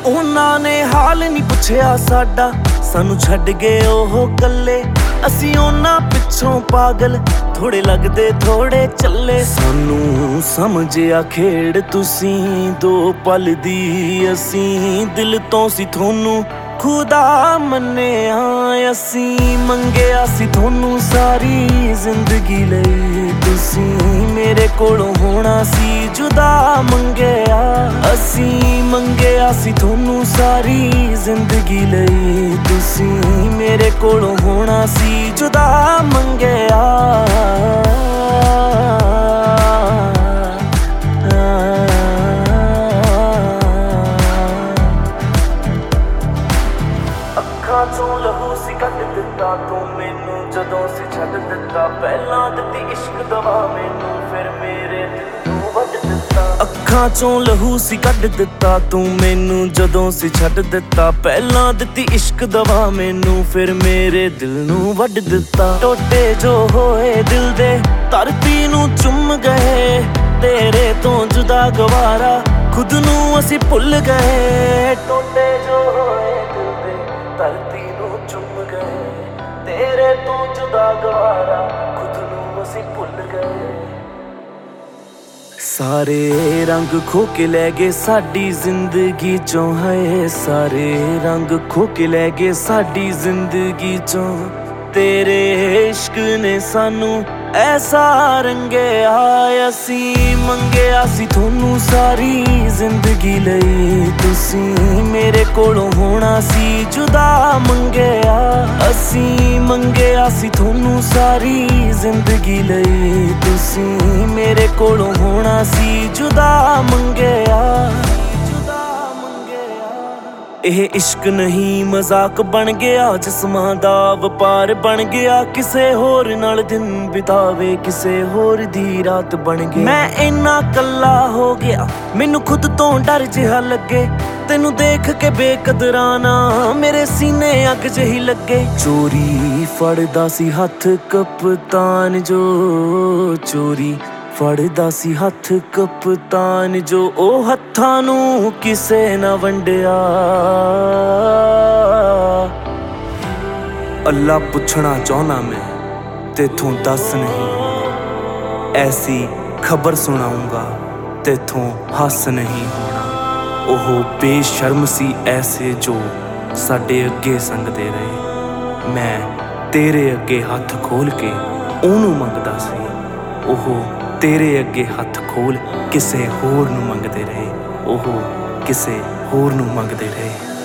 ਉਹਨਾਂ ਨੇ ਹਾਲ ਨਹੀਂ ਪੁੱਛਿਆ ਸਾਡਾ, ਸਾਨੂੰ ਛੱਡ ਗਏ ਉਹ ਕੱਲੇ। ਅਸੀਂ ਉਹਨਾਂ ਪਿੱਛੋਂ ਪਾਗਲ, ਥੋੜੇ ਲੱਗਦੇ ਥੋੜੇ ਚੱਲੇ। ਸਾਨੂੰ ਸਮਝਿਆ ਖੇਡ ਤੁਸੀਂ ਦੋ ਪਲ ਦੀ, ਅਸੀਂ ਦਿਲ ਤੋਂ ਸੀ ਤੁਹਾਨੂੰ ਖੁਦਾ ਮੰਨਿਆ। ਅਸੀਂ ਮੰਗਿਆ ਸੀ ਤੁਹਾਨੂੰ ਸਾਰੀ ਜ਼ਿੰਦਗੀ ਲਈ, ਤੁਸੀਂ ਮੇਰੇ ਕੋਲੋਂ ਹੋਣਾ ਸੀ ਜੁਦਾ ਮੰਗਿਆ। ਅਸੀਂ ਮੰਗਿਆ ਸੀ ਤੁਹਾਨੂੰ ਸਾਰੀ ਜ਼ਿੰਦਗੀ ਲਈ, ਤੁਸੀਂ ਮੇਰੇ ਕੋਲੋਂ ਹੋਣਾ ਸੀ ਜੁਦਾ ਮੰਗਿਆ। ਅੱਖਾਂ ਚੋਂ ਲਹੂ ਸੀ ਕੱਢ ਦਿੱਤਾ ਤੂੰ ਮੈਨੂੰ ਜਦੋਂ ਸੀ ਛੱਡ ਦਿੱਤਾ। ਪਹਿਲਾਂ ਦਿੱਤੀ ਇਸ਼ਕ ਦਵਾ ਮੈਨੂੰ, ਫਿਰ ਮੇਰੇ ਦਿਲ ਨੂੰ ਵੱਢ ਦਿੱਤਾ। ਅੱਖਾਂ ਚੋਂ ਲਹੂ ਸੀ ਕੱਢ ਦਿੱਤਾ ਤੂੰ ਮੈਨੂੰ ਜਦੋਂ ਸੀ ਛੱਡ ਦਿੱਤਾ। ਪਹਿਲਾਂ ਦਿੱਤੀ ਇਸ਼ਕ ਦਵਾ ਮੈਨੂੰ, ਫਿਰ ਮੇਰੇ ਦਿਲ ਨੂੰ ਵੱਢ ਦਿੱਤਾ। ਟੋਟੇ ਜੋ ਹੋਏ ਦਿਲ ਦੇ ਧਰਤੀ ਨੂੰ ਚੁੰਮ ਗਏ, ਤੇਰੇ ਤੋਂ ਜੁਦਾ ਗਵਾਰਾ ਖੁਦ ਨੂੰ ਅਸੀਂ ਭੁੱਲ ਗਏ। ਟੋਟੇ ਜੋ ਹੋਏ ਦਿਲ ਦੇ ਧਰਤੀ ਨੂੰ ਚੁੰਮ ਗਏ, ਤੇਰੇ ਤੋਂ ਜੁਦਾ ਗਵਾਰਾ ਖੁਦ ਨੂੰ ਅਸੀਂ ਭੁੱਲ ਗਏ। ਸਾਰੇ ਰੰਗ ਖੋ ਕੇ ਲੈ ਗਏ ਸਾਡੀ ਜ਼ਿੰਦਗੀ ਚੋਂ, ਹੈ ਸਾਰੇ ਰੰਗ ਖੋ ਕੇ ਲੈ ਗਏ ਸਾਡੀ ਜ਼ਿੰਦਗੀ ਚੋਂ। ਤੇਰੇ ਇਸ਼ਕ ਨੇ ਸਾਨੂੰ ਐਸਾ ਰੰਗਿਆ। ਅਸੀਂ ਮੰਗਿਆ ਸੀ ਤੁਹਾਨੂੰ ਸਾਰੀ ਜ਼ਿੰਦਗੀ ਲਈ, ਤੁਸੀਂ ਮੇਰੇ ਕੋਲੋਂ ਹੋਣਾ ਸੀ ਜੁਦਾ ਮੰਗਿਆ। ਅਸੀਂ ਮੰਗਿਆ ਸੀ ਤੁਹਾਨੂੰ ਸਾਰੀ ਜ਼ਿੰਦਗੀ ਲਈ, ਤੁਸੀਂ ਮੇਰੇ ਕੋਲੋਂ ਹੋਣਾ ਸੀ ਜੁਦਾ ਮੰਗਿਆ। ਇਹ ਇਸ਼ਕ ਨਹੀਂ ਮਜ਼ਾਕ ਬਣ ਗਿਆ, ਜਿਸਮਾਂ ਦਾ ਵਪਾਰ ਬਣ ਗਿਆ। ਕਿਸੇ ਹੋਰ ਨਾਲ ਦਿਨ ਬਿਤਾਵੇ, ਕਿਸੇ ਹੋਰ ਦੀ ਰਾਤ ਬਣ ਗਿਆ। ਮੈਂ ਇੰਨਾ ਕੱਲਾ ਹੋ ਗਿਆ, ਮੈਨੂੰ ਖੁਦ ਤੋਂ ਡਰ ਜਿਹਾ ਲੱਗੇ। ਤੈਨੂੰ ਦੇਖ ਕੇ ਬੇਕਦਰਾਨਾ ਮੇਰੇ ਸੀਨੇ ਅੱਗ ਜਿਹੀ ਲੱਗੇ। ਚੋਰੀ ਫੜਦਾ ਸੀ ਹੱਥ ਕਪਤਾਨ ਜੋ, ਚੋਰੀ ਫੜਦਾ ਸੀ ਹੱਥ ਕਪਤਾਨ ਜੋ, ਉਹ ਹੱਥਾਂ ਨੂੰ ਕਿਸੇ ਨਾ ਵੰਡਿਆ। ਅੱਲਾ ਪੁੱਛਣਾ ਚਾਹੁੰਦਾ ਮੈਂ ਤੇਥੋਂ ਦੱਸ ਨਹੀਂ, ਐਸੀ ਖਬਰ ਸੁਣਾਉਂਗਾ ਤੇਥੋਂ ਹੱਸ ਨਹੀਂ ਹੋਣਾ। ਉਹ ਬੇਸ਼ਰਮ ਸੀ ਐਸੇ ਜੋ ਸਾਡੇ ਅੱਗੇ ਸੰਗਦੇ ਰਹੇ। ਮੈਂ ਤੇਰੇ ਅੱਗੇ ਹੱਥ ਖੋਲ ਕੇ ਉਹਨੂੰ ਮੰਗਦਾ ਸੀ, ਉਹ ਤੇਰੇ ਅੱਗੇ ਹੱਥ ਖੋਲ ਕਿਸੇ ਹੋਰ ਨੂੰ ਮੰਗਦੇ ਰਹੇ। ਉਹ ਕਿਸੇ ਹੋਰ ਨੂੰ ਮੰਗਦੇ ਰਹੇ।